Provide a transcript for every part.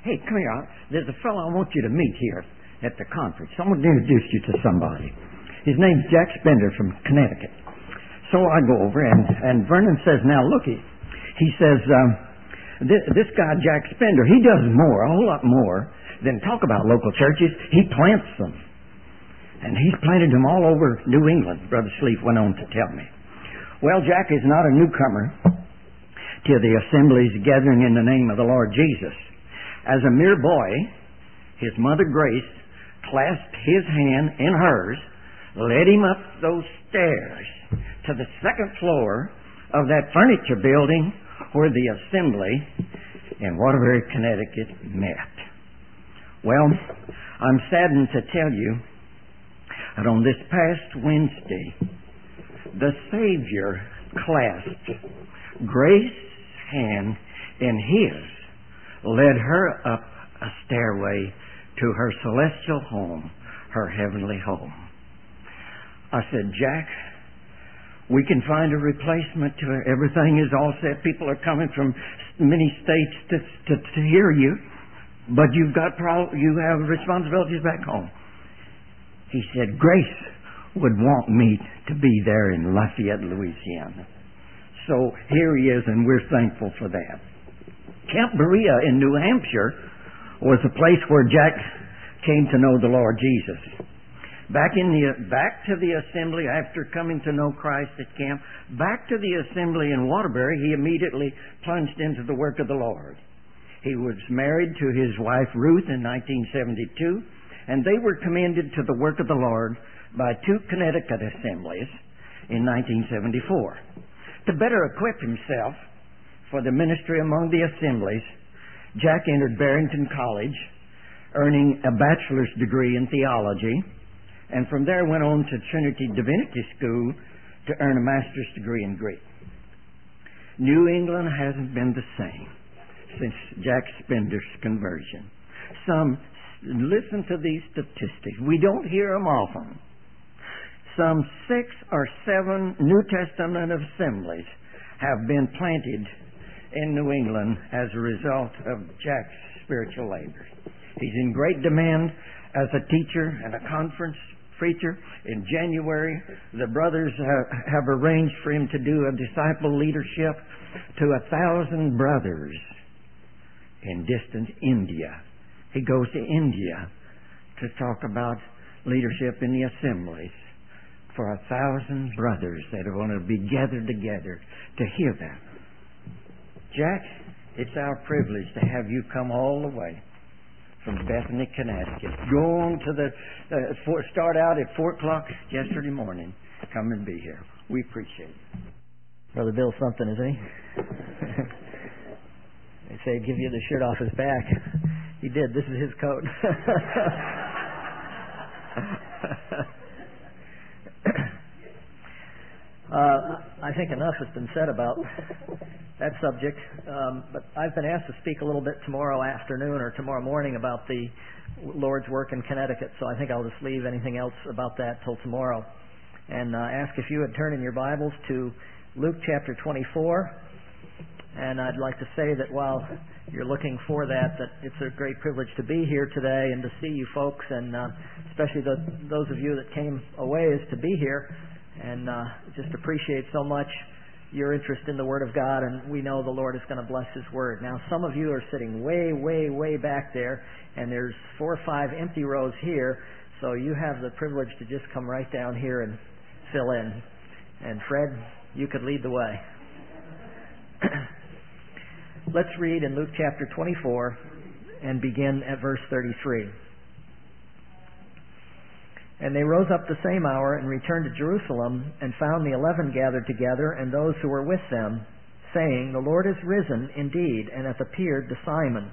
Hey, come here. There's a fellow I want you to meet here at the conference. I want to introduce you to somebody. His name's Jack Spender from Connecticut. So I go over, and Vernon says, now look, he says, this guy Jack Spender, he does more, a whole lot more than talk about local churches. He plants them. And he's planted them all over New England, Brother Sleeth went on to tell me. Well, Jack is not a newcomer to the assemblies gathering in the name of the Lord Jesus. As a mere boy, his mother Grace clasped his hand in hers, led him up those stairs to the second floor of that furniture building where the assembly in Waterbury, Connecticut met. Well, I'm saddened to tell you that on this past Wednesday, the Savior clasped Grace's hand in his, led her up a stairway to her celestial home, her heavenly home. I said, Jack, we can find a replacement to her. Everything is all set. People are coming from many states to hear you, but you have responsibilities back home. He said, Grace would want me to be there in Lafayette, Louisiana. So here he is, and we're thankful for that. Camp Berea in New Hampshire was a place where Jack came to know the Lord Jesus. Back to the assembly after coming to know Christ at camp, back to the assembly in Waterbury, he immediately plunged into the work of the Lord. He was married to his wife Ruth in 1972, and they were commended to the work of the Lord by two Connecticut assemblies in 1974. To better equip himself for the ministry among the assemblies, Jack entered Barrington College, earning a bachelor's degree in theology, and from there went on to Trinity Divinity School to earn a master's degree in Greek. New England hasn't been the same since Jack Spender's conversion. Listen to these statistics. We don't hear them often. Some 6 or 7 New Testament assemblies have been planted in New England as a result of Jack's spiritual labors. He's in great demand as a teacher and a conference preacher. In January, the brothers have arranged for him to do a disciple leadership to 1,000 brothers in distant India. He goes to India to talk about leadership in the assemblies for 1,000 brothers that are going to be gathered together to hear that. Jack, it's our privilege to have you come all the way from Bethany, Connecticut. Go on to start out at 4 o'clock yesterday morning. Come and be here. We appreciate it. Brother Bill's something, isn't he? They say he'd give you the shirt off his back. He did. This is his coat. I think enough has been said about that subject, but I've been asked to speak a little bit tomorrow afternoon or tomorrow morning about the Lord's work in Connecticut, so I think I'll just leave anything else about that till tomorrow and ask if you would turn in your Bibles to Luke chapter 24. And I'd like to say that while you're looking for that it's a great privilege to be here today and to see you folks, and especially those of you that came a ways to be here, and just appreciate so much your interest in the Word of God, and we know the Lord is going to bless His Word. Now, some of you are sitting way, way, way back there, and there's 4 or 5 empty rows here, so you have the privilege to just come right down here and fill in. And Fred, you could lead the way. Let's read in Luke chapter 24 and begin at verse 33. And they rose up the same hour and returned to Jerusalem and found the 11 gathered together and those who were with them, saying, The Lord is risen indeed and hath appeared to Simon.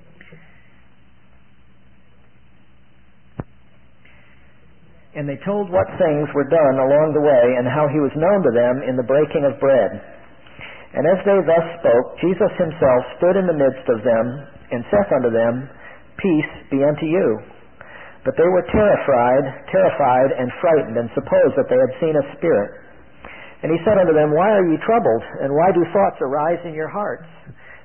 And they told what things were done along the way and how He was known to them in the breaking of bread. And as they thus spoke, Jesus Himself stood in the midst of them and saith unto them, Peace be unto you. But they were terrified and frightened, and supposed that they had seen a spirit. And He said unto them, Why are ye troubled, and why do thoughts arise in your hearts?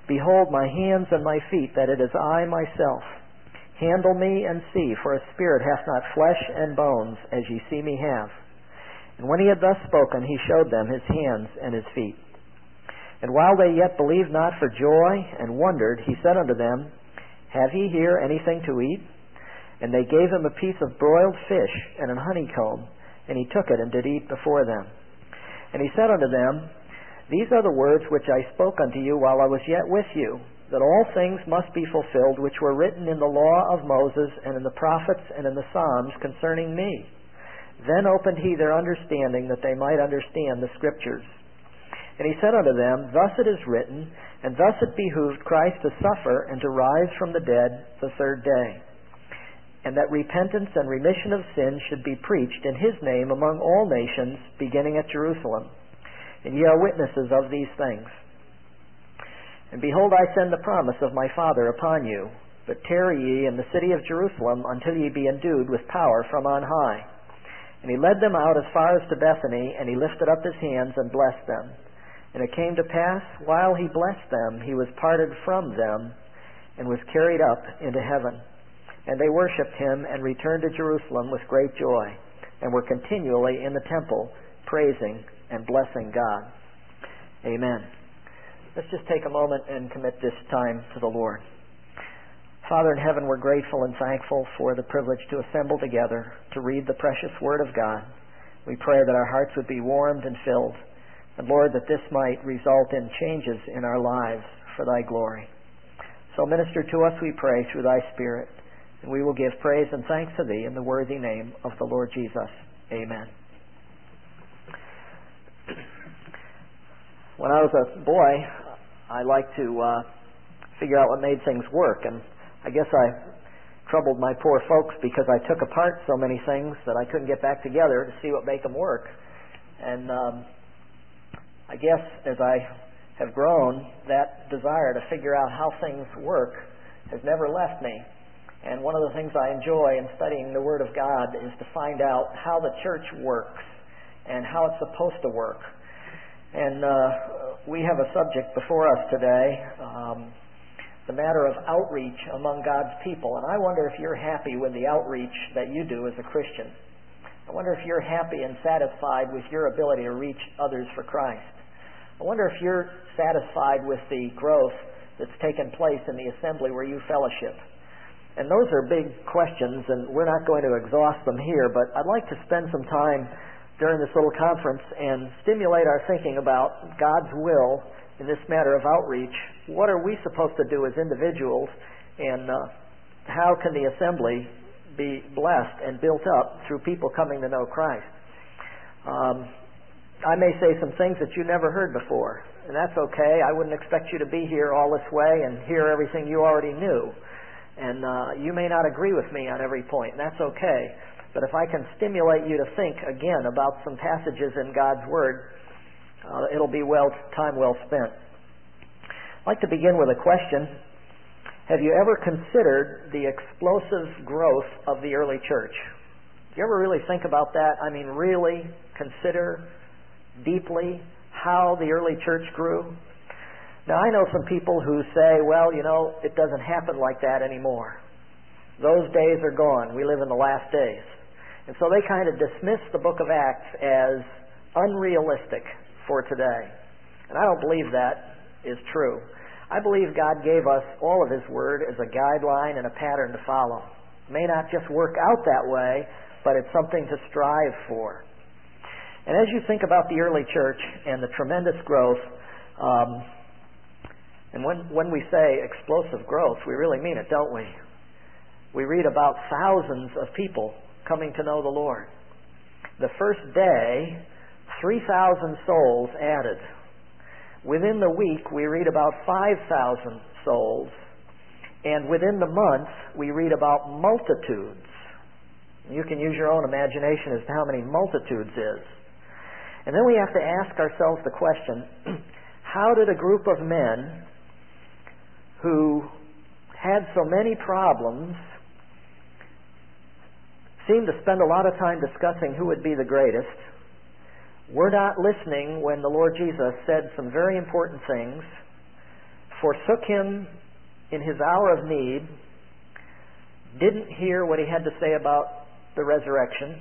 Behold my hands and my feet, that it is I myself. Handle me and see, for a spirit hath not flesh and bones, as ye see me have. And when he had thus spoken, he showed them his hands and his feet. And while they yet believed not for joy, and wondered, he said unto them, Have ye here anything to eat? And they gave him a piece of broiled fish and an honeycomb, and he took it and did eat before them. And he said unto them, These are the words which I spoke unto you while I was yet with you, that all things must be fulfilled which were written in the law of Moses and in the prophets and in the Psalms concerning me. Then opened he their understanding, that they might understand the Scriptures. And he said unto them, Thus it is written, and thus it behooved Christ to suffer and to rise from the dead the third day, and that repentance and remission of sins should be preached in his name among all nations, beginning at Jerusalem. And ye are witnesses of these things. And behold, I send the promise of my Father upon you, but tarry ye in the city of Jerusalem until ye be endued with power from on high. And he led them out as far as to Bethany, and he lifted up his hands and blessed them. And it came to pass, while he blessed them, he was parted from them, and was carried up into heaven. And they worshipped him, and returned to Jerusalem with great joy, and were continually in the temple, praising and blessing God. Amen. Let's just take a moment and commit this time to the Lord. Father in heaven, we're grateful and thankful for the privilege to assemble together to read the precious Word of God. We pray that our hearts would be warmed and filled, and Lord, that this might result in changes in our lives for thy glory. So minister to us, we pray, through thy Spirit, and we will give praise and thanks to thee in the worthy name of the Lord Jesus. Amen. When I was a boy, I liked to figure out what made things work, and I guess I troubled my poor folks because I took apart so many things that I couldn't get back together to see what made them work. And I guess as I have grown, that desire to figure out how things work has never left me. And one of the things I enjoy in studying the Word of God is to find out how the church works and how it's supposed to work. And we have a subject before us today, the matter of outreach among God's people. And I wonder if you're happy with the outreach that you do as a Christian. I wonder if you're happy and satisfied with your ability to reach others for Christ. I wonder if you're satisfied with the growth that's taken place in the assembly where you fellowship. And those are big questions, and we're not going to exhaust them here, but I'd like to spend some time during this little conference and stimulate our thinking about God's will in this matter of outreach. What are we supposed to do as individuals, and how can the assembly be blessed and built up through people coming to know Christ? I may say some things that you never heard before, and that's okay. I wouldn't expect you to be here all this way and hear everything you already knew. And you may not agree with me on every point, and that's okay. But if I can stimulate you to think again about some passages in God's Word, it'll be time well spent. I'd like to begin with a question. Have you ever considered the explosive growth of the early church? Do you ever really think about that? I mean, really consider deeply how the early church grew? Now, I know some people who say, well, it doesn't happen like that anymore. Those days are gone. We live in the last days. And so they kind of dismiss the book of Acts as unrealistic for today. And I don't believe that is true. I believe God gave us all of His Word as a guideline and a pattern to follow. It may not just work out that way, but it's something to strive for. And as you think about the early church and the tremendous growth, and when we say explosive growth, we really mean it, don't we? We read about thousands of people coming to know the Lord. The first day, 3,000 souls added. Within the week, we read about 5,000 souls. And within the month, we read about multitudes. You can use your own imagination as to how many multitudes is. And then we have to ask ourselves the question, how did a group of men who had so many problems seem to spend a lot of time discussing who would be the greatest, were not listening when the Lord Jesus said some very important things, forsook him in his hour of need, didn't hear what he had to say about the resurrection,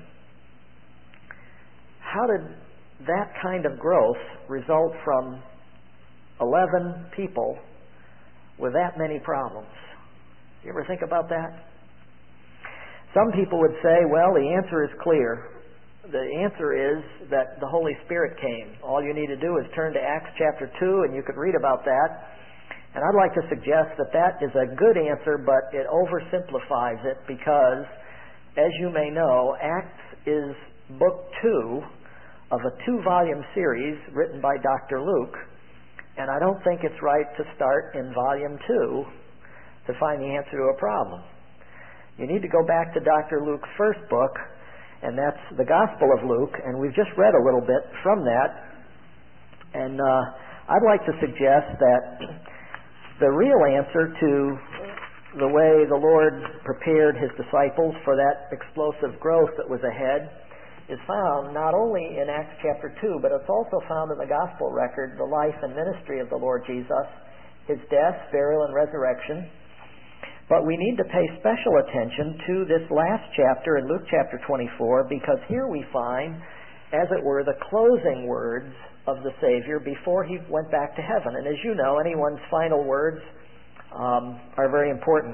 how did that kind of growth result from 11 people with that many problems? You ever think about that? Some people would say, well, the answer is clear. The answer is that the Holy Spirit came. All you need to do is turn to Acts chapter 2 and you could read about that. And I'd like to suggest that that is a good answer, but it oversimplifies it because, as you may know, Acts is book 2 of a 2-volume series written by Dr. Luke. And I don't think it's right to start in volume 2 to find the answer to a problem. You need to go back to Dr. Luke's first book, and that's the Gospel of Luke, and we've just read a little bit from that. And I'd like to suggest that the real answer to the way the Lord prepared His disciples for that explosive growth that was ahead is found not only in Acts chapter 2, but it's also found in the Gospel record, the life and ministry of the Lord Jesus, His death, burial, and resurrection. But we need to pay special attention to this last chapter in Luke chapter 24, because here we find, as it were, the closing words of the Savior before He went back to heaven. And as you know, anyone's final words are very important.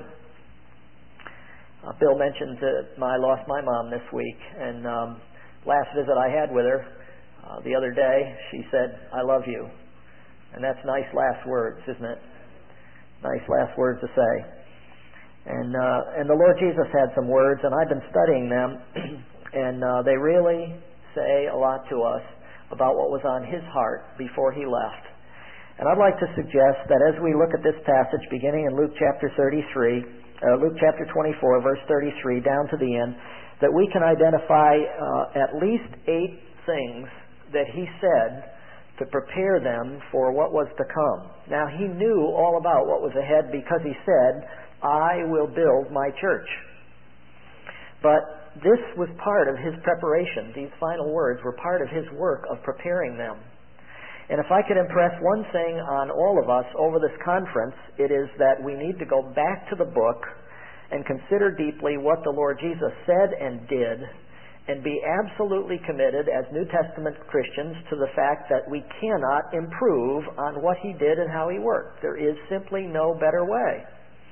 Bill mentioned that I lost my mom this week, and last visit I had with her the other day, she said, "I love you." And that's nice last words, isn't it? Nice last words to say. And the Lord Jesus had some words, and I've been studying them, and they really say a lot to us about what was on His heart before He left. And I'd like to suggest that as we look at this passage, beginning in Luke chapter 24, verse 33, down to the end, that we can identify at least 8 things that He said to prepare them for what was to come. Now, He knew all about what was ahead because He said, "I will build my church." But this was part of His preparation. These final words were part of His work of preparing them. And if I could impress one thing on all of us over this conference, it is that we need to go back to the book and consider deeply what the Lord Jesus said and did, and be absolutely committed as New Testament Christians to the fact that we cannot improve on what He did and how He worked. There is simply no better way.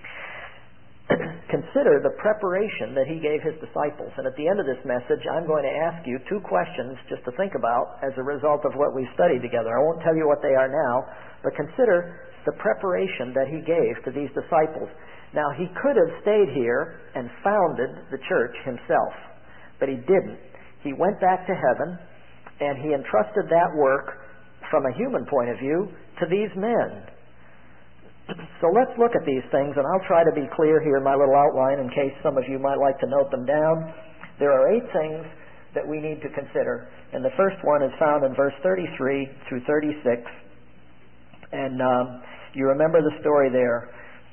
Consider the preparation that He gave His disciples. And at the end of this message, I'm going to ask you 2 questions just to think about as a result of what we've studied together. I won't tell you what they are now, but consider the preparation that He gave to these disciples. Now, He could have stayed here and founded the church Himself, but He didn't. He went back to heaven, and He entrusted that work, from a human point of view, to these men. So let's look at these things, and I'll try to be clear here in my little outline in case some of you might like to note them down. There are 8 things that we need to consider, and the first one is found in verse 33 through 36. And you remember the story there.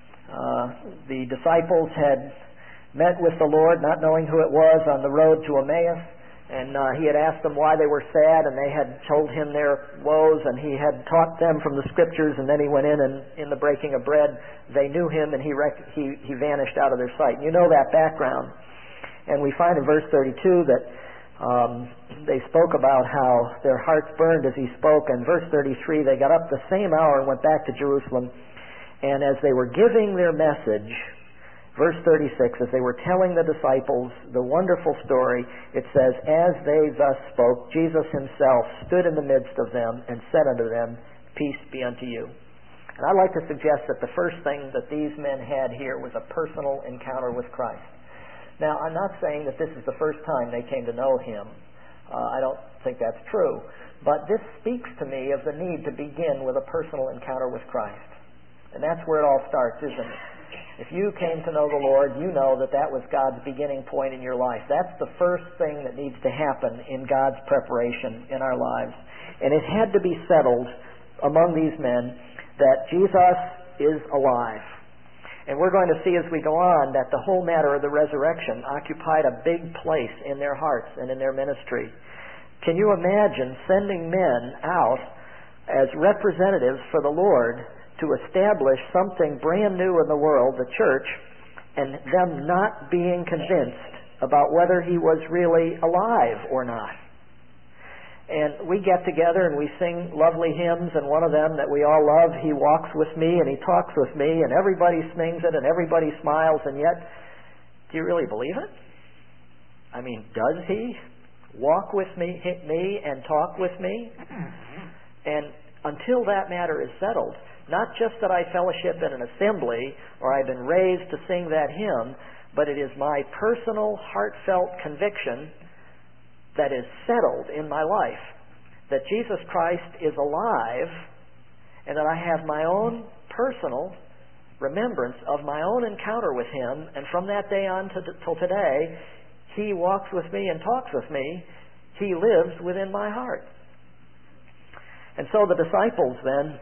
The disciples had met with the Lord, not knowing who it was, on the road to Emmaus. And He had asked them why they were sad, and they had told Him their woes, and He had taught them from the Scriptures, and then He went in, and in the breaking of bread, they knew Him, and He vanished out of their sight. You know that background. And we find in verse 32 that they spoke about how their hearts burned as He spoke, and verse 33, they got up the same hour and went back to Jerusalem, and as they were giving their message, verse 36, as they were telling the disciples the wonderful story, it says, "As they thus spoke, Jesus Himself stood in the midst of them and said unto them, Peace be unto you." And I'd like to suggest that the first thing that these men had here was a personal encounter with Christ. Now, I'm not saying that this is the first time they came to know Him. I don't think that's true. But this speaks to me of the need to begin with a personal encounter with Christ. And that's where it all starts, isn't it? If you came to know the Lord, you know that that was God's beginning point in your life. That's the first thing that needs to happen in God's preparation in our lives. And it had to be settled among these men that Jesus is alive. And we're going to see as we go on that the whole matter of the resurrection occupied a big place in their hearts and in their ministry. Can you imagine sending men out as representatives for the Lord to establish something brand new in the world, the church, and them not being convinced about whether he was really alive or not. And we get together and we sing lovely hymns, and one of them that we all love, He Walks With Me and He Talks With Me, and everybody sings it and everybody smiles, and yet, do you really believe it? I mean, does He walk with me and talk with me? And until that matter is settled, not just that I fellowship in an assembly or I've been raised to sing that hymn, but it is my personal, heartfelt conviction that is settled in my life that Jesus Christ is alive, and that I have my own personal remembrance of my own encounter with Him, and from that day on till today, He walks with me and talks with me. He lives within my heart. And so the disciples then,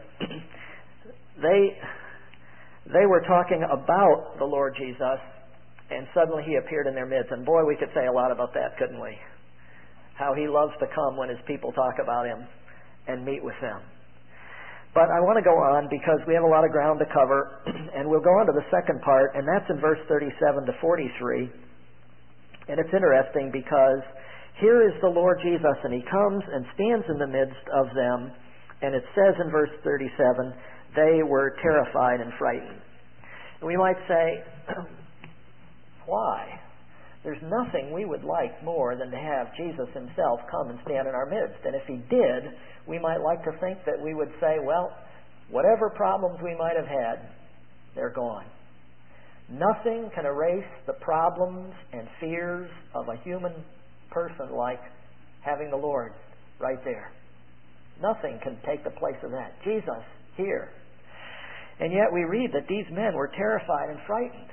they were talking about the Lord Jesus, and suddenly He appeared in their midst. And boy, we could say a lot about that, couldn't we? How He loves to come when His people talk about Him and meet with them. But I want to go on because we have a lot of ground to cover, and we'll go on to the second part, and that's in verse 37 to 43. And it's interesting because here is the Lord Jesus, and He comes and stands in the midst of them, and it says in verse 37, they were terrified and frightened. And we might say, why? There's nothing we would like more than to have Jesus Himself come and stand in our midst. And if He did, we might like to think that we would say, well, whatever problems we might have had, they're gone. Nothing can erase the problems and fears of a human person like having the Lord right there. Nothing can take the place of that. Jesus here. And yet we read that these men were terrified and frightened.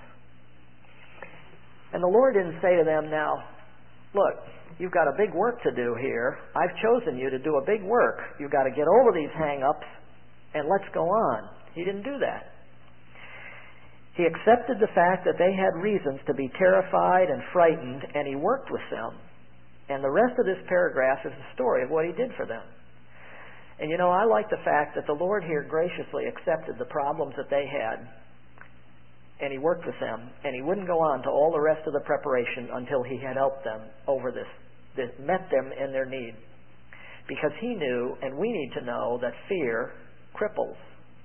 And the Lord didn't say to them, now, look, you've got a big work to do here. I've chosen you to do a big work. You've got to get over these hang-ups and let's go on. He didn't do that. He accepted the fact that they had reasons to be terrified and frightened, and He worked with them. And the rest of this paragraph is the story of what He did for them. And you know, I like the fact that the Lord here graciously accepted the problems that they had, and He worked with them, and He wouldn't go on to all the rest of the preparation until He had helped them over this met them in their need. Because He knew, and we need to know, that fear cripples.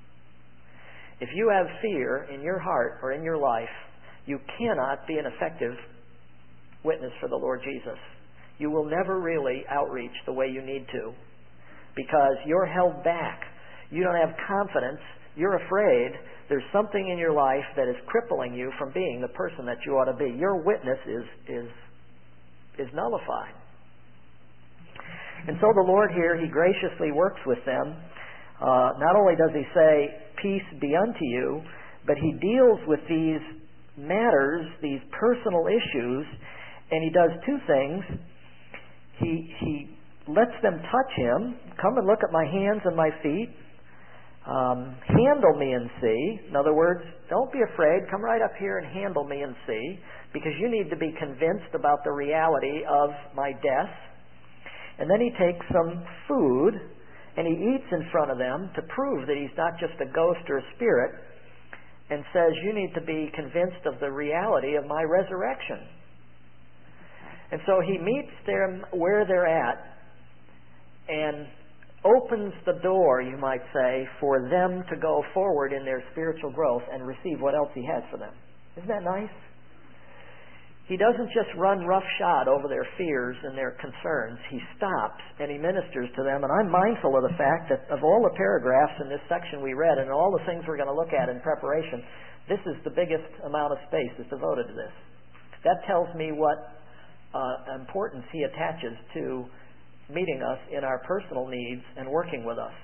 If you have fear in your heart or in your life, you cannot be an effective witness for the Lord Jesus. You will never really outreach the way you need to, because you're held back. You don't have confidence. You're afraid. There's something in your life that is crippling you from being the person that you ought to be. Your witness is nullified. And so the Lord here, He graciously works with them. Not only does He say, peace be unto you, but He deals with these matters, these personal issues, and He does two things. He lets them touch Him. Come and look at my hands and my feet. Handle me and see. In other words, don't be afraid. Come right up here and handle me and see, because you need to be convinced about the reality of my death. And then He takes some food and He eats in front of them to prove that He's not just a ghost or a spirit, and says, you need to be convinced of the reality of my resurrection. And so He meets them where they're at and opens the door, you might say, for them to go forward in their spiritual growth and receive what else He has for them. Isn't that nice? He doesn't just run roughshod over their fears and their concerns. He stops and He ministers to them. And I'm mindful of the fact that of all the paragraphs in this section we read and all the things we're going to look at in preparation, this is the biggest amount of space that's devoted to this. That tells me what importance He attaches to meeting us in our personal needs and working with us.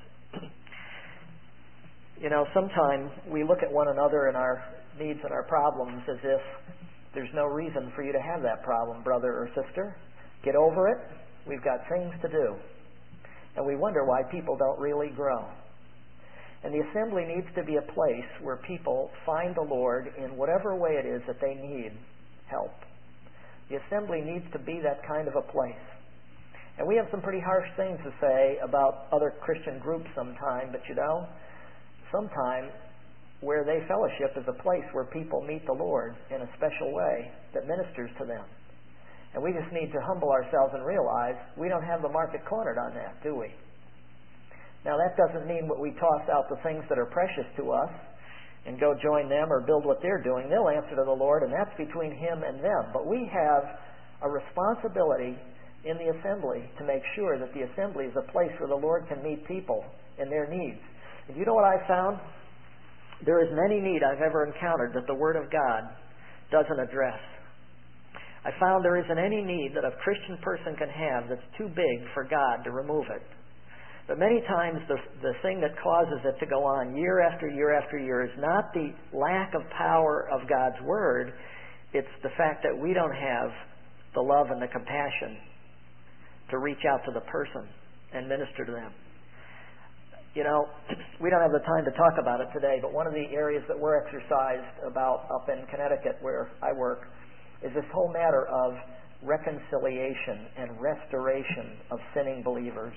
You know, sometimes we look at one another and our needs and our problems as if there's no reason for you to have that problem, brother or sister. Get over it. We've got things to do. And we wonder why people don't really grow. And the assembly needs to be a place where people find the Lord in whatever way it is that they need help. The assembly needs to be that kind of a place. And we have some pretty harsh things to say about other Christian groups sometime, but you know, sometime where they fellowship is a place where people meet the Lord in a special way that ministers to them. And we just need to humble ourselves and realize we don't have the market cornered on that, do we? Now, that doesn't mean that we toss out the things that are precious to us and go join them or build what they're doing. They'll answer to the Lord, and that's between Him and them. But we have a responsibility in the assembly to make sure that the assembly is a place where the Lord can meet people in their needs. And you know what I found? There isn't any need I've ever encountered that the Word of God doesn't address. I found there isn't any need that a Christian person can have that's too big for God to remove it. But many times the thing that causes it to go on year after year after year is not the lack of power of God's Word. It's the fact that we don't have the love and the compassion to reach out to the person and minister to them. You know, we don't have the time to talk about it today, but one of the areas that we're exercised about up in Connecticut where I work is this whole matter of reconciliation and restoration of sinning believers.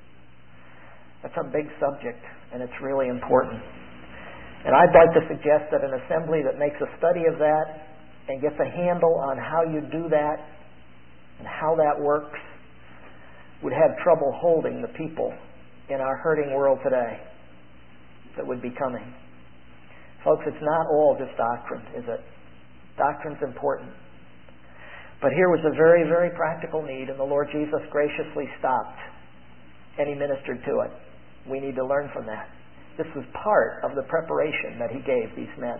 That's a big subject, and it's really important. And I'd like to suggest that an assembly that makes a study of that and gets a handle on how you do that and how that works would have trouble holding the people in our hurting world today that would be coming. Folks, it's not all just doctrine, is it? Doctrine's important. But here was a very, very practical need, and the Lord Jesus graciously stopped, and He ministered to it. We need to learn from that. This was part of the preparation that He gave these men.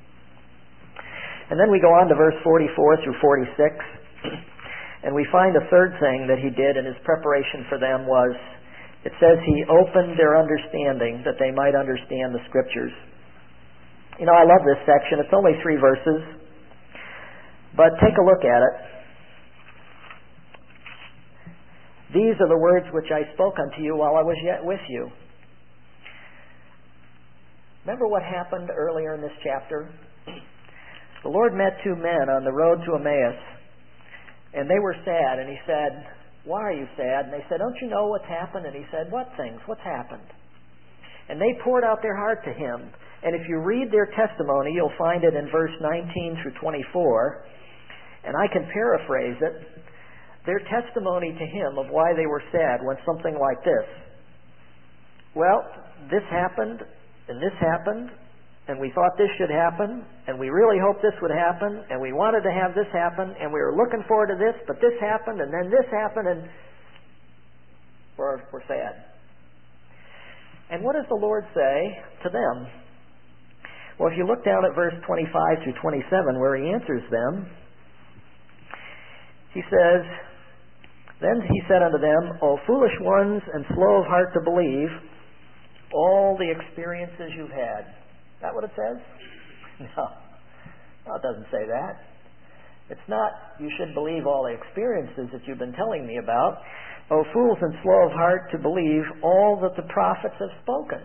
And then we go on to verse 44 through 46, and we find a third thing that He did in His preparation for them was, it says He opened their understanding that they might understand the Scriptures. You know, I love this section. It's only 3 verses, but take a look at it. These are the words which I spoke unto you while I was yet with you. Remember what happened earlier in this chapter? The Lord met 2 men on the road to Emmaus, and they were sad, and He said, "Why are you sad?" And they said, "Don't you know what's happened?" And He said, "What things? What's happened?" And they poured out their heart to Him. And if you read their testimony, you'll find it in verse 19 through 24, and I can paraphrase it. Their testimony to Him of why they were sad went something like this. Well, this happened, and we thought this should happen, and we really hoped this would happen, and we wanted to have this happen, and we were looking forward to this, but this happened, and then this happened, and we're sad. And what does the Lord say to them? Well, if you look down at verse 25 through 27, where He answers them, He says, "Then He said unto them, O foolish ones and slow of heart to believe all the experiences you've had." Is that what it says? No, it doesn't say that. It's not, you should believe all the experiences that you've been telling me about. O fools and slow of heart to believe all that the prophets have spoken.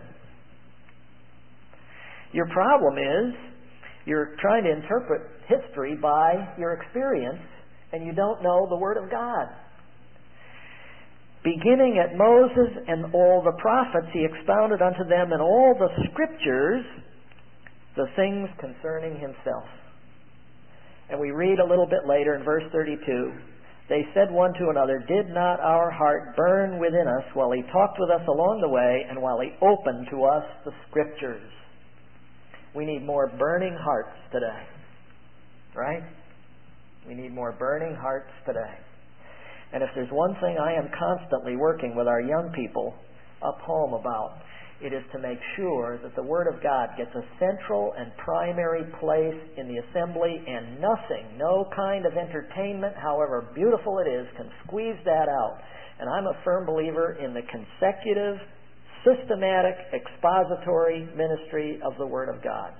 Your problem is you're trying to interpret history by your experience, and you don't know the Word of God. Beginning at Moses and all the prophets, He expounded unto them in all the Scriptures the things concerning Himself. And we read a little bit later in verse 32, they said one to another, "Did not our heart burn within us while He talked with us along the way and while He opened to us the Scriptures?" We need more burning hearts today. Right? We need more burning hearts today. And if there's one thing I am constantly working with our young people up home about, it is to make sure that the Word of God gets a central and primary place in the assembly, and nothing, no kind of entertainment, however beautiful it is, can squeeze that out. And I'm a firm believer in the consecutive, systematic, expository ministry of the Word of God.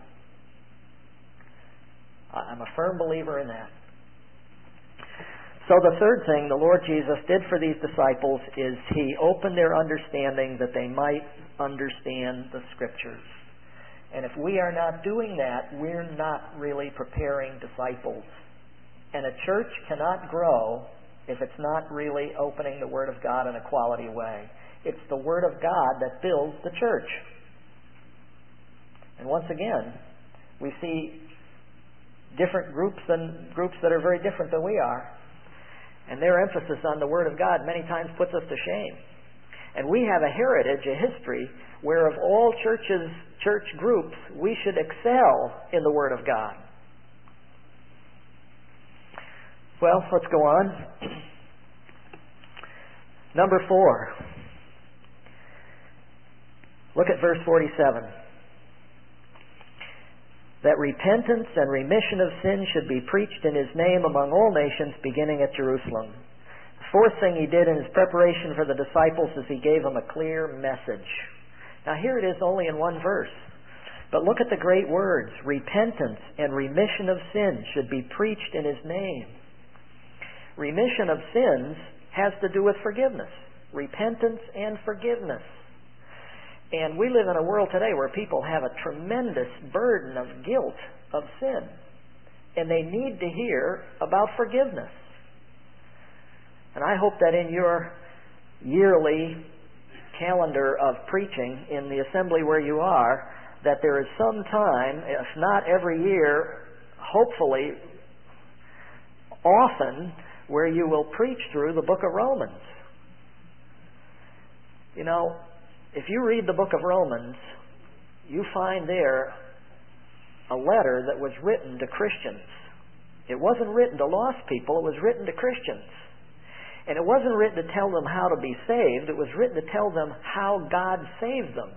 I'm a firm believer in that. So the third thing the Lord Jesus did for these disciples is He opened their understanding that they might understand the Scriptures. And if we are not doing that, we're not really preparing disciples. And a church cannot grow if it's not really opening the Word of God in a quality way. It's the Word of God that builds the church. And once again, we see different groups that are very different than we are. And their emphasis on the Word of God many times puts us to shame. And we have a heritage, a history, where of all church groups, we should excel in the Word of God. Well, let's go on. Number 4. Look at verse 47. That repentance and remission of sin should be preached in His name among all nations, beginning at Jerusalem. The fourth thing He did in His preparation for the disciples is He gave them a clear message. Now here it is only in one verse. But look at the great words. Repentance and remission of sins should be preached in His name. Remission of sins has to do with forgiveness. Repentance and forgiveness. And we live in a world today where people have a tremendous burden of guilt, of sin. And they need to hear about forgiveness. And I hope that in your yearly calendar of preaching in the assembly where you are, that there is some time, if not every year, hopefully often, where you will preach through the book of Romans. You know, if you read the book of Romans, you find there a letter that was written to Christians. It wasn't written to lost people, it was written to Christians. And it wasn't written to tell them how to be saved, it was written to tell them how God saved them.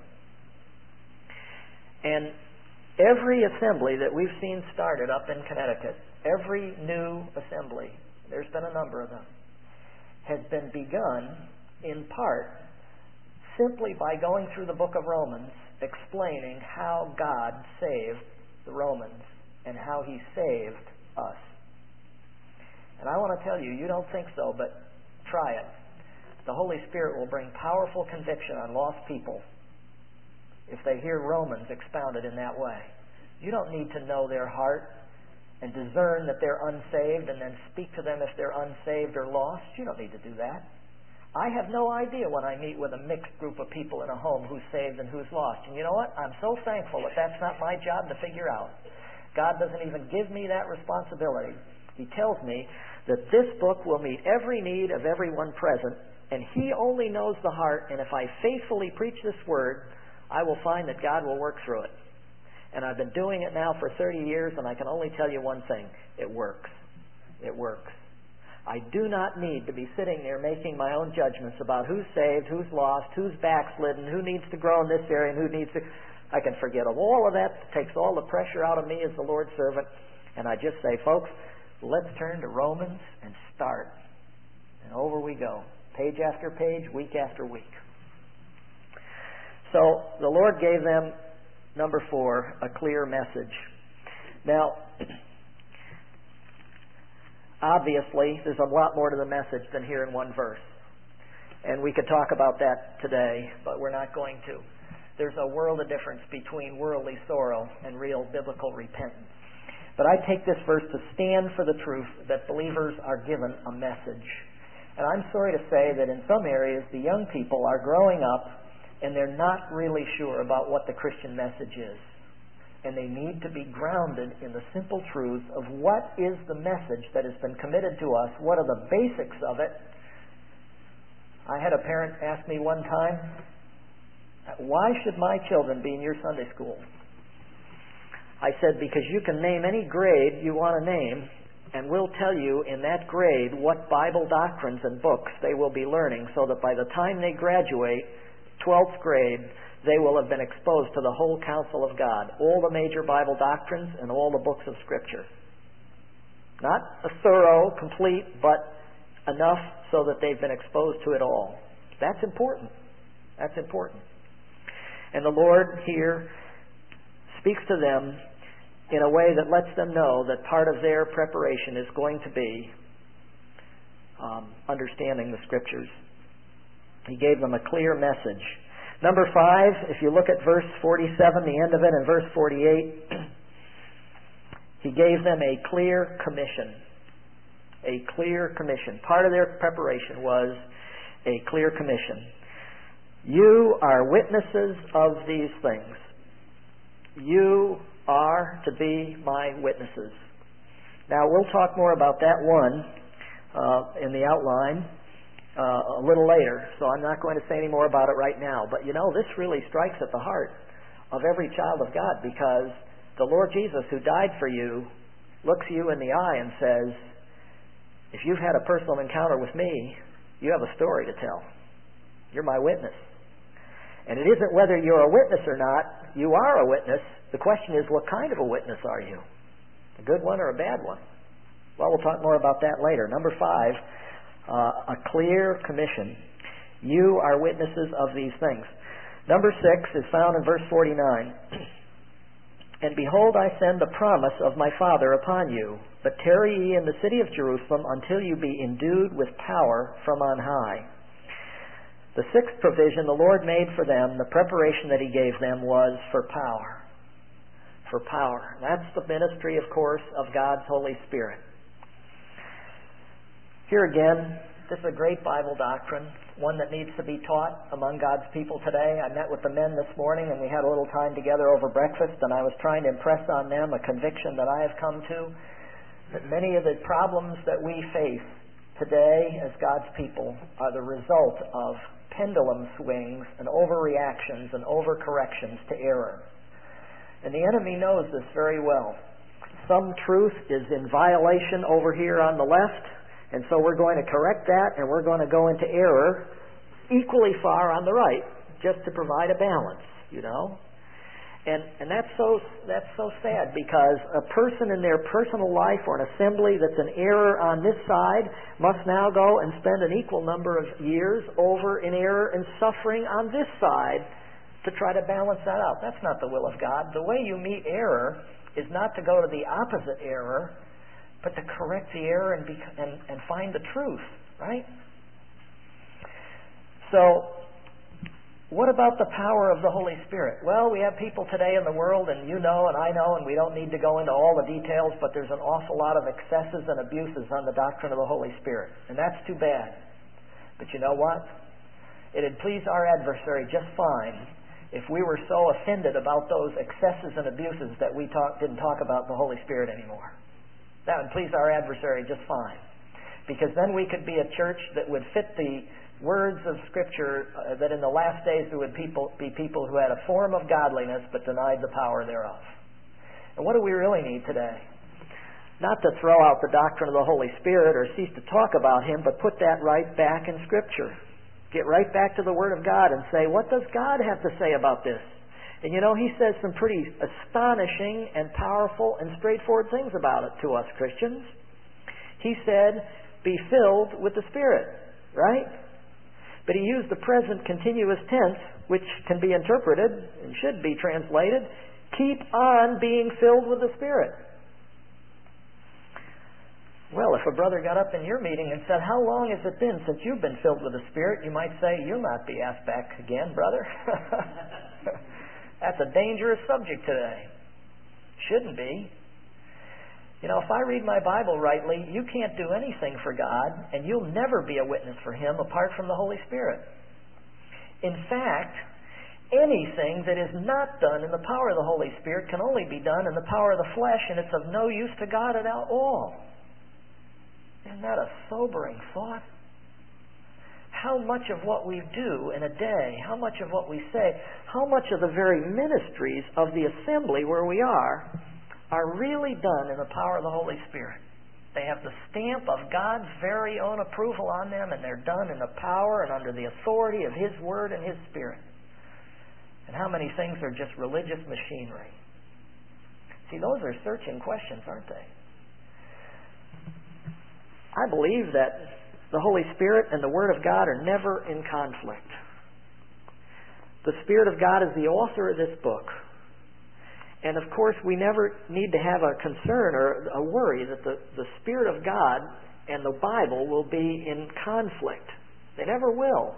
And every assembly that we've seen started up in Connecticut, every new assembly, there's been a number of them, has been begun in part simply by going through the book of Romans, explaining how God saved the Romans and how He saved us. And I want to tell you, you don't think so, but try it. The Holy Spirit will bring powerful conviction on lost people if they hear Romans expounded in that way. You don't need to know their heart and discern that they're unsaved and then speak to them if they're unsaved or lost. You don't need to do that. I have no idea when I meet with a mixed group of people in a home who's saved and who's lost. And you know what? I'm so thankful that that's not my job to figure out. God doesn't even give me that responsibility. He tells me that this book will meet every need of everyone present, and He only knows the heart, and if I faithfully preach this Word, I will find that God will work through it. And I've been doing it now for 30 years, and I can only tell you one thing. It works. It works. I do not need to be sitting there making my own judgments about who's saved, who's lost, who's backslidden, who needs to grow in this area, and who needs to... I can forget of all of that. It takes all the pressure out of me as the Lord's servant. And I just say, folks, let's turn to Romans and start. And over we go. Page after page, week after week. So the Lord gave them, number 4, a clear message. Now, obviously, there's a lot more to the message than here in one verse. And we could talk about that today, but we're not going to. There's a world of difference between worldly sorrow and real biblical repentance. But I take this verse to stand for the truth that believers are given a message. And I'm sorry to say that in some areas the young people are growing up and they're not really sure about what the Christian message is. And they need to be grounded in the simple truths of what is the message that has been committed to us, what are the basics of it. I had a parent ask me one time, why should my children be in your Sunday school? I said, because you can name any grade you want to name, and we'll tell you in that grade what Bible doctrines and books they will be learning, so that by the time they graduate, 12th grade, they will have been exposed to the whole counsel of God, all the major Bible doctrines and all the books of Scripture. Not a thorough, complete, but enough so that they've been exposed to it all. That's important. That's important. And the Lord here speaks to them in a way that lets them know that part of their preparation is going to be understanding the Scriptures. He gave them a clear message. Number 5, if you look at verse 47, the end of it, and verse 48, He gave them a clear commission. A clear commission. Part of their preparation was a clear commission. You are witnesses of these things. You are to be my witnesses. Now, we'll talk more about that one in the outline a little later, so I'm not going to say any more about it right now. But this really strikes at the heart of every child of God, because the Lord Jesus, who died for you, looks you in the eye and says, if you've had a personal encounter with me, you have a story to tell. You're my witness. And it isn't whether you're a witness or not. You are a witness. The question is, what kind of a witness are you? A good one or a bad one? Well, we'll talk more about that later. Number 5, a clear commission. You are witnesses of these things. Number 6 is found in verse 49. And behold, I send the promise of my Father upon you, but tarry ye in the city of Jerusalem until you be endued with power from on high. The 6th provision the Lord made for them, the preparation that He gave them, was for power. For power. That's the ministry, of course, of God's Holy Spirit. Here again, this is a great Bible doctrine, one that needs to be taught among God's people today. I met with the men this morning and we had a little time together over breakfast, and I was trying to impress on them a conviction that I have come to, that many of the problems that we face today as God's people are the result of pendulum swings and overreactions and overcorrections to error. And the enemy knows this very well. Some truth is in violation over here on the left, and so we're going to correct that, and we're going to go into error equally far on the right, just to provide a balance, And that's so sad, because a person in their personal life or an assembly that's an error on this side must now go and spend an equal number of years over in error and suffering on this side to try to balance that out. That's not the will of God. The way you meet error is not to go to the opposite error, but to correct the error and find the truth, right? So, what about the power of the Holy Spirit? Well, we have people today in the world, and you know and I know, and we don't need to go into all the details, but there's an awful lot of excesses and abuses on the doctrine of the Holy Spirit. And that's too bad. But you know what? It'd please our adversary just fine if we were so offended about those excesses and abuses that we didn't talk about the Holy Spirit anymore. That would please our adversary just fine. Because then we could be a church that would fit the words of Scripture, that in the last days there would be people who had a form of godliness but denied the power thereof. And what do we really need today? Not to throw out the doctrine of the Holy Spirit or cease to talk about Him, but put that right back in Scripture. Get right back to the Word of God and say, what does God have to say about this? And He says some pretty astonishing and powerful and straightforward things about it to us Christians. He said, be filled with the Spirit, right? But He used the present continuous tense, which can be interpreted and should be translated, keep on being filled with the Spirit. Well, if a brother got up in your meeting and said, how long has it been since you've been filled with the Spirit? You might say, you'll not be asked back again, brother. That's a dangerous subject today. Shouldn't be. If I read my Bible rightly, you can't do anything for God, and you'll never be a witness for Him apart from the Holy Spirit. In fact, anything that is not done in the power of the Holy Spirit can only be done in the power of the flesh, and it's of no use to God at all. Isn't that a sobering thought? How much of what we do in a day, how much of what we say, how much of the very ministries of the assembly where we are really done in the power of the Holy Spirit. They have the stamp of God's very own approval on them, and they're done in the power and under the authority of His Word and His Spirit. And how many things are just religious machinery? See, those are searching questions, aren't they? I believe that the Holy Spirit and the Word of God are never in conflict. The Spirit of God is the author of this book. And of course, we never need to have a concern or a worry that the Spirit of God and the Bible will be in conflict. They never will.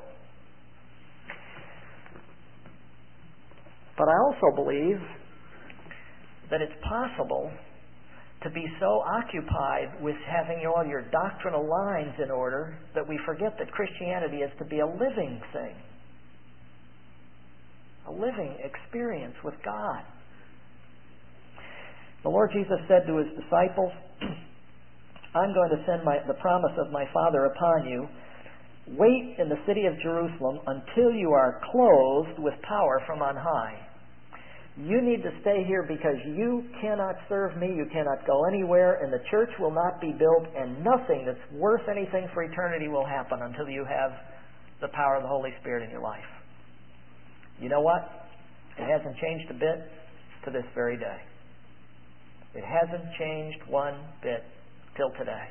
But I also believe that it's possible to be so occupied with having all your doctrinal lines in order that we forget that Christianity is to be a living thing. A living experience with God. The Lord Jesus said to his disciples, I'm going to send the promise of my Father upon you. Wait in the city of Jerusalem until you are clothed with power from on high. You need to stay here because you cannot serve me, you cannot go anywhere, and the church will not be built, and nothing that's worth anything for eternity will happen until you have the power of the Holy Spirit in your life. You know what? It hasn't changed a bit to this very day. It hasn't changed one bit till today.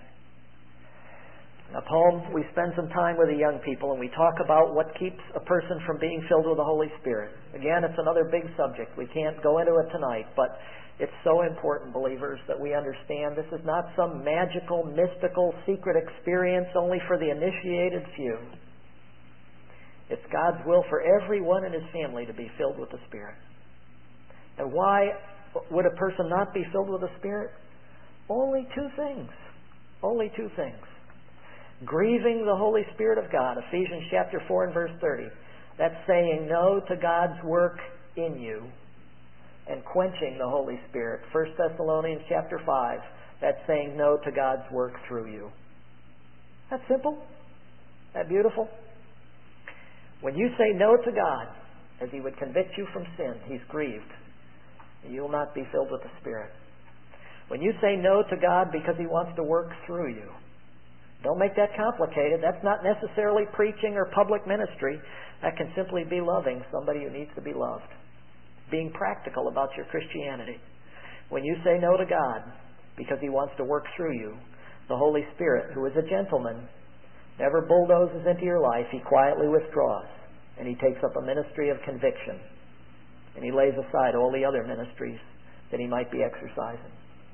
Up home, we spend some time with the young people and we talk about what keeps a person from being filled with the Holy Spirit. Again, it's another big subject. We can't go into it tonight, but it's so important, believers, that we understand this is not some magical, mystical, secret experience only for the initiated few. It's God's will for everyone in his family to be filled with the Spirit. And why would a person not be filled with the Spirit? Only two things. Only two things. Grieving the Holy Spirit of God, Ephesians chapter 4 and verse 30. That's saying no to God's work in you. And quenching the Holy Spirit, 1 Thessalonians chapter 5. That's saying no to God's work through you. That's simple. That beautiful. When you say no to God, as he would convict you from sin, he's grieved. You'll not be filled with the Spirit. When you say no to God because he wants to work through you, don't make that complicated. That's not necessarily preaching or public ministry. That can simply be loving somebody who needs to be loved. Being practical about your Christianity. When you say no to God because he wants to work through you, the Holy Spirit, who is a gentleman, never bulldozes into your life. He quietly withdraws. And he takes up a ministry of conviction. And he lays aside all the other ministries that he might be exercising.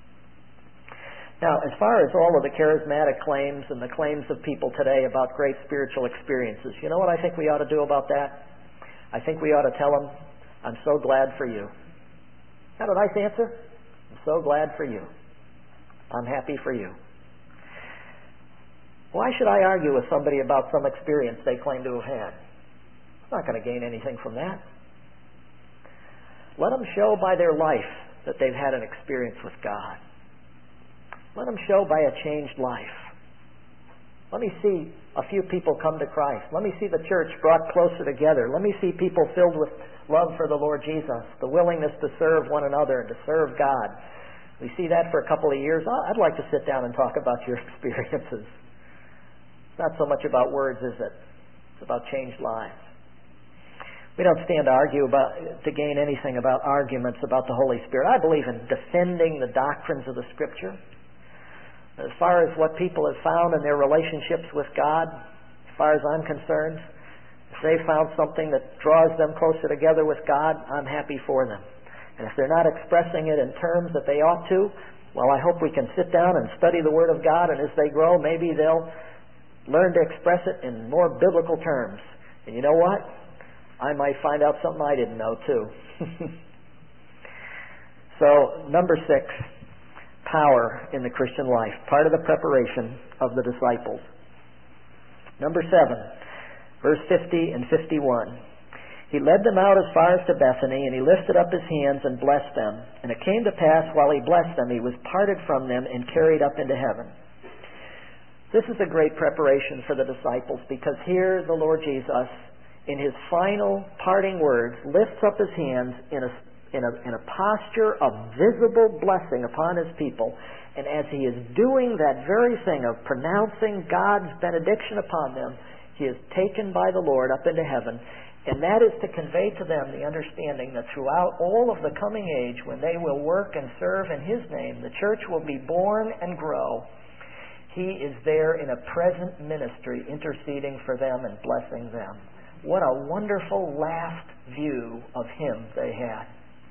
Now, as far as all of the charismatic claims and the claims of people today about great spiritual experiences, you know what I think we ought to do about that? I think we ought to tell them, I'm so glad for you. Is that a nice answer? I'm so glad for you. I'm happy for you. Why should I argue with somebody about some experience they claim to have had? I'm not going to gain anything from that. Let them show by their life that they've had an experience with God. Let them show by a changed life. Let me see a few people come to Christ. Let me see the church brought closer together. Let me see people filled with love for the Lord Jesus, the willingness to serve one another and to serve God. We see that for a couple of years. I'd like to sit down and talk about your experiences. It's not so much about words, is it? It's about changed lives. We don't stand to argue to gain anything about arguments about the Holy Spirit. I believe in defending the doctrines of the Scripture. As far as what people have found in their relationships with God, as far as I'm concerned, if they've found something that draws them closer together with God, I'm happy for them. And if they're not expressing it in terms that they ought to, well, I hope we can sit down and study the Word of God, and as they grow, maybe they'll learn to express it in more biblical terms. And you know what? I might find out something I didn't know, too. So, number 6. Power in the Christian life, part of the preparation of the disciples. Number 7, verse 50 and 51. He led them out as far as to Bethany, and he lifted up his hands and blessed them. And it came to pass, while he blessed them, he was parted from them and carried up into heaven. This is a great preparation for the disciples, because here the Lord Jesus, in his final parting words, lifts up his hands in a posture of visible blessing upon his people. And as he is doing that very thing of pronouncing God's benediction upon them, he is taken by the Lord up into heaven. And that is to convey to them the understanding that throughout all of the coming age, when they will work and serve in his name, the church will be born and grow. He is there in a present ministry, interceding for them and blessing them. What a wonderful last view of him they had.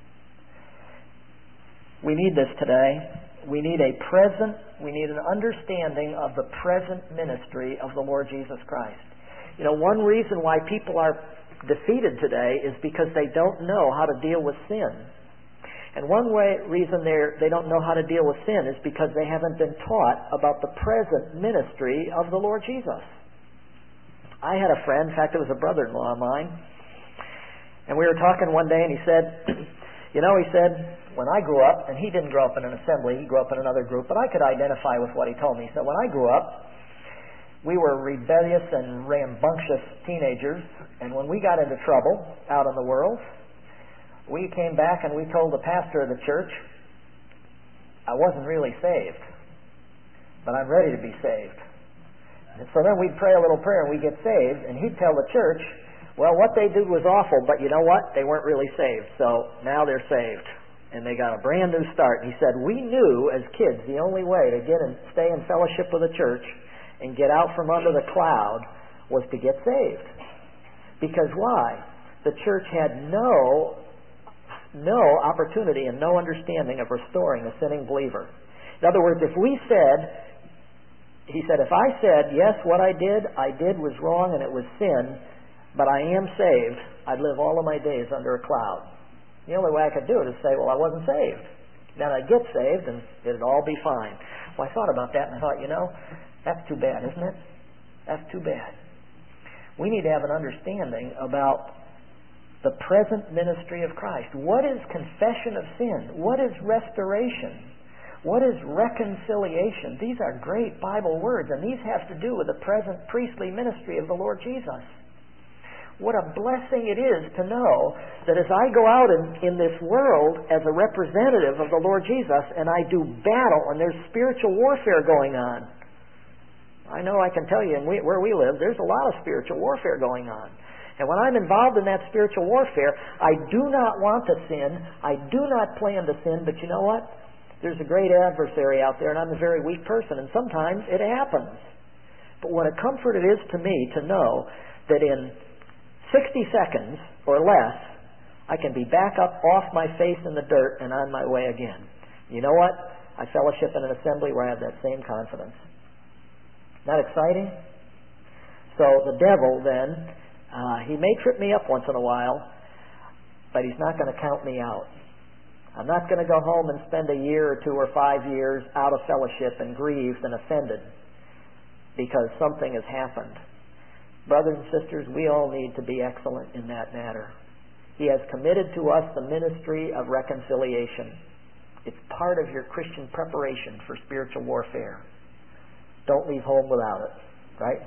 We need this today. We need an understanding of the present ministry of the Lord Jesus Christ. You know, one reason why people are defeated today is because they don't know how to deal with sin. And one reason they don't know how to deal with sin is because they haven't been taught about the present ministry of the Lord Jesus. I had a friend, in fact it was a brother-in-law of mine, and we were talking one day and he said, when I grew up, and he didn't grow up in an assembly, he grew up in another group, but I could identify with what he told me. So when I grew up, we were rebellious and rambunctious teenagers, and when we got into trouble out in the world, we came back and we told the pastor of the church, I wasn't really saved, but I'm ready to be saved. And so then we'd pray a little prayer and we'd get saved, and he'd tell the church, well, what they did was awful, but you know what? They weren't really saved, so now they're saved. And they got a brand new start. He said, we knew as kids the only way to get and stay in fellowship with the church and get out from under the cloud was to get saved. Because why? The church had no opportunity and no understanding of restoring a sinning believer. In other words, if we said, he said, if I said, yes, what I did was wrong and it was sin, but I am saved, I'd live all of my days under a cloud. The only way I could do it is say, well, I wasn't saved. Then I'd get saved and it'd all be fine. Well, I thought about that and I thought, that's too bad, isn't it? That's too bad. We need to have an understanding about the present ministry of Christ. What is confession of sin? What is restoration? What is reconciliation? These are great Bible words, and these have to do with the present priestly ministry of the Lord Jesus. What a blessing it is to know that as I go out in this world as a representative of the Lord Jesus and I do battle and there's spiritual warfare going on. I know I can tell you where we live, there's a lot of spiritual warfare going on. And when I'm involved in that spiritual warfare, I do not want to sin. I do not plan to sin, but you know what? There's a great adversary out there and I'm a very weak person and sometimes it happens. But what a comfort it is to me to know that in 60 seconds or less, I can be back up off my face in the dirt and on my way again. You know what? I fellowship in an assembly where I have that same confidence. Isn't that exciting? So the devil then, he may trip me up once in a while, but he's not going to count me out. I'm not going to go home and spend a year or 2 or 5 years out of fellowship and grieved and offended because something has happened. Brothers and sisters, we all need to be excellent in that matter. He has committed to us the ministry of reconciliation. It's part of your Christian preparation for spiritual warfare. Don't leave home without it, right?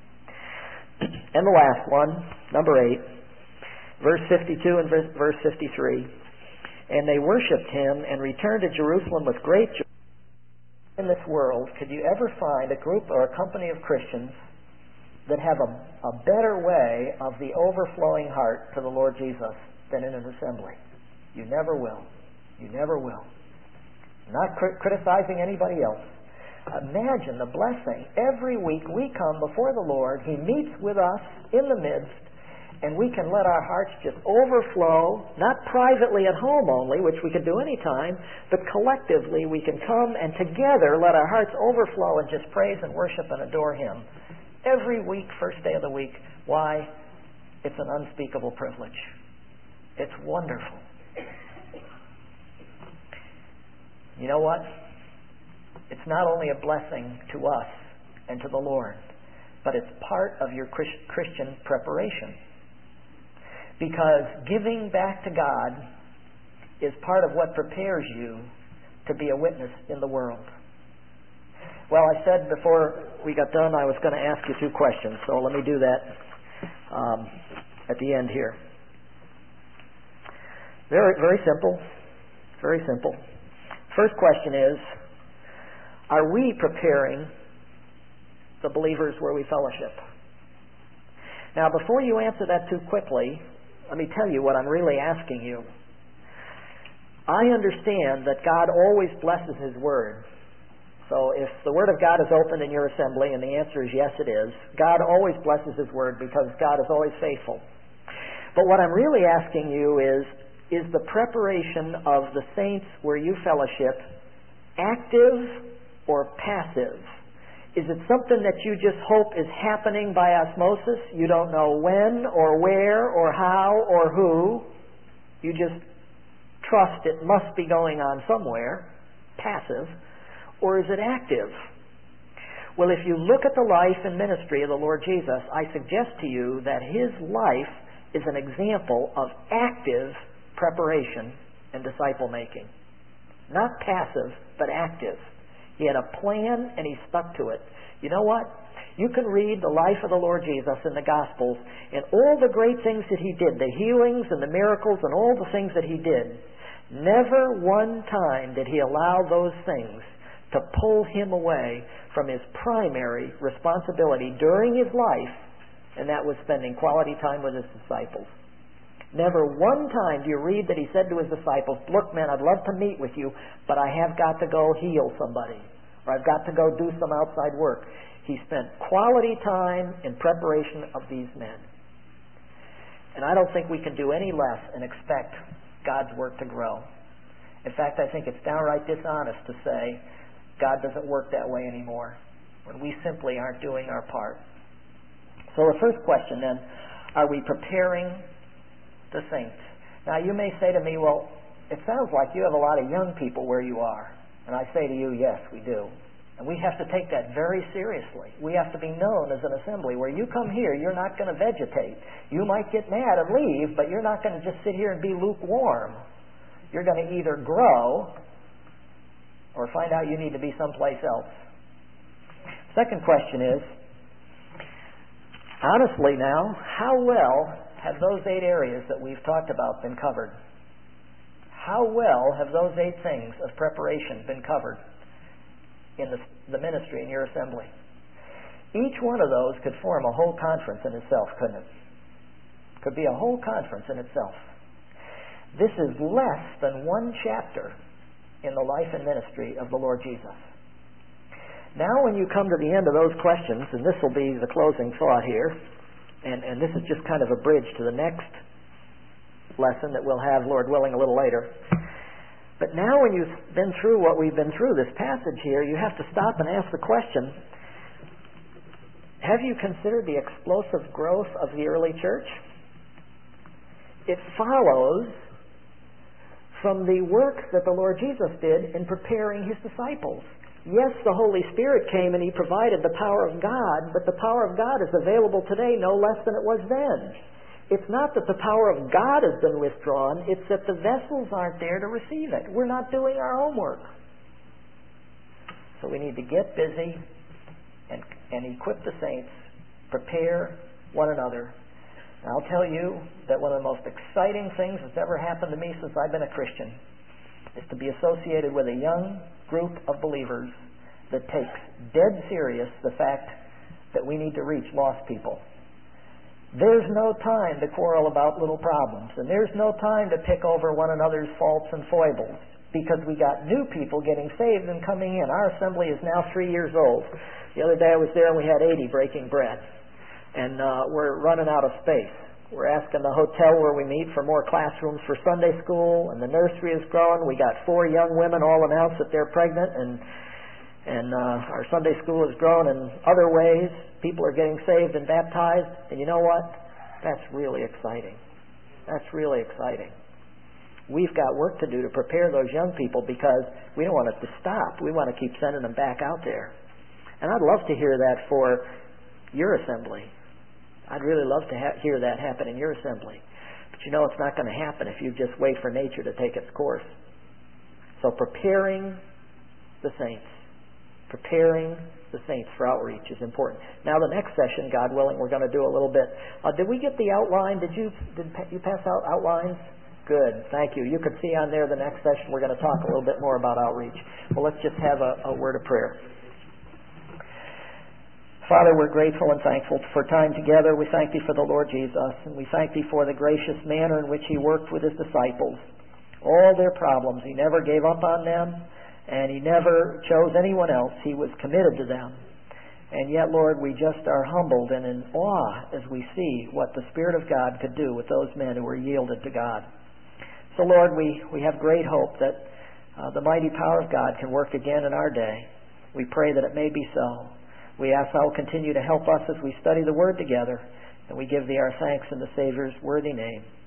And the last one, number 8, verse 52 and verse 53. And they worshipped him and returned to Jerusalem with great joy. In this world, could you ever find a group or a company of Christians that have a better way of the overflowing heart to the Lord Jesus than in an assembly? You never will. You never will. Not criticizing anybody else. Imagine the blessing. Every week we come before the Lord. He meets with us in the midst, and we can let our hearts just overflow, not privately at home only, which we can do any time, but collectively we can come and together let our hearts overflow and just praise and worship and adore Him. Every week, first day of the week. Why? It's an unspeakable privilege. It's wonderful. You know what? It's not only a blessing to us and to the Lord, but it's part of your Christian preparation. Because giving back to God is part of what prepares you to be a witness in the world. Well, I said before we got done I was going to ask you 2 questions, so let me do that at the end here. Very, very simple. Very simple. First question is, are we preparing the believers where we fellowship? Now, before you answer that too quickly, let me tell you what I'm really asking you. I understand that God always blesses His Word. So if the Word of God is opened in your assembly, and the answer is yes, it is, God always blesses His Word because God is always faithful. But what I'm really asking you is the preparation of the saints where you fellowship active or passive? Is it something that you just hope is happening by osmosis? You don't know when or where or how or who. You just trust it must be going on somewhere. Passive. Or is it active? Well, if you look at the life and ministry of the Lord Jesus, I suggest to you that His life is an example of active preparation and disciple making. Not passive, but active. He had a plan and he stuck to it. You know what? You can read the life of the Lord Jesus in the Gospels and all the great things that he did, the healings and the miracles and all the things that he did. Never one time did he allow those things to pull him away from his primary responsibility during his life, and that was spending quality time with his disciples. Never one time do you read that he said to his disciples, look, man, I'd love to meet with you, but I have got to go heal somebody, or I've got to go do some outside work. He spent quality time in preparation of these men. And I don't think we can do any less and expect God's work to grow. In fact, I think it's downright dishonest to say God doesn't work that way anymore when we simply aren't doing our part. So the first question then, are we preparing the saints? Now you may say to me, well, it sounds like you have a lot of young people where you are. And I say to you, yes, we do. And we have to take that very seriously. We have to be known as an assembly. Where you come here, you're not going to vegetate. You might get mad and leave, but you're not going to just sit here and be lukewarm. You're going to either grow or find out you need to be someplace else. Second question is, honestly now, how well have those 8 areas that we've talked about been covered? How well have those 8 things of preparation been covered in the ministry in your assembly? Each one of those could form a whole conference in itself, couldn't it? Could be a whole conference in itself. This is less than one chapter in the life and ministry of the Lord Jesus. Now when you come to the end of those questions, and this will be the closing thought here, and this is just kind of a bridge to the next lesson that we'll have, Lord willing, a little later. But now when you've been through what we've been through, this passage here, you have to stop and ask the question, have you considered the explosive growth of the early church? It follows from the work that the Lord Jesus did in preparing his disciples. Yes, the Holy Spirit came and he provided the power of God, but the power of God is available today no less than it was then. It's not that the power of God has been withdrawn, it's that the vessels aren't there to receive it. We're not doing our homework. So we need to get busy and equip the saints, prepare one another. And I'll tell you that one of the most exciting things that's ever happened to me since I've been a Christian is to be associated with a young group of believers that takes dead serious the fact that we need to reach lost people. There's no time to quarrel about little problems, and there's no time to pick over one another's faults and foibles, because we got new people getting saved and coming in. Our assembly is now 3 years old. The other day I was there and we had 80 breaking bread, and we're running out of space. We're asking the hotel where we meet for more classrooms for Sunday school, and the nursery is growing. We got 4 young women all announced that they're pregnant, and our Sunday school is growing in other ways. People are getting saved and baptized. And you know what? That's really exciting. That's really exciting. We've got work to do to prepare those young people because we don't want it to stop. We want to keep sending them back out there. And I'd love to hear that for your assembly. I'd really love to hear that happen in your assembly. But you know it's not going to happen if you just wait for nature to take its course. So preparing the saints. Preparing the saints for outreach is important. Now the next session, God willing, we're going to do a little bit. Did we get the outline? Did you pass out outlines? Good, thank you. You can see on there the next session we're going to talk a little bit more about outreach. Well, let's just have a word of prayer. Father, we're grateful and thankful for time together. We thank Thee for the Lord Jesus, and we thank Thee for the gracious manner in which He worked with His disciples. All their problems, He never gave up on them, and He never chose anyone else. He was committed to them. And yet, Lord, we just are humbled and in awe as we see what the Spirit of God could do with those men who were yielded to God. So, Lord, we have great hope that the mighty power of God can work again in our day. We pray that it may be so. We ask Thou will continue to help us as we study the Word together, and we give Thee our thanks in the Savior's worthy name.